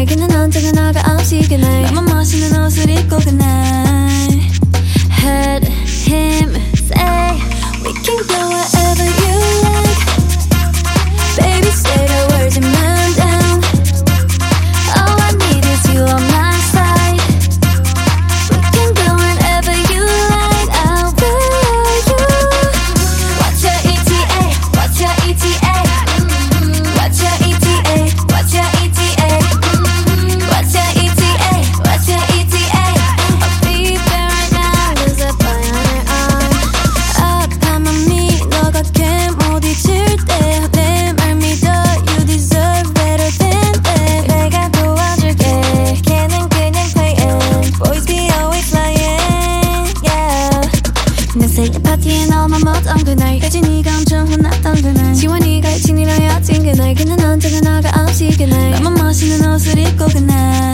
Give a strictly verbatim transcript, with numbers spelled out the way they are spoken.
그날기는 언제나 나가 없이 그날 나만 멋있는 옷을 입고 그날 Heard him say we can go wherever you like Baby say the words and man down All I need is you on my side We can go wherever you like I'll follow you What's your E T A? What's your E T A? What's your E T A? What's your E T A? What's your E T A? What's your E T A? I'll be there right now There's a boy on her arm 아파만 미 너가 꽤못 잊을 때 내 말 믿어 You deserve better than that 내가 도와줄게 걔는 그냥 playing Boys be always lying Yeah 내 생일 파티에 너만 못온 그날까지 네가 엄청 혼났던 그날 지원이가 친이랑 여친 그날 그는 언제나 나가 없이 그날 나만 멋있는 옷을 입고 그날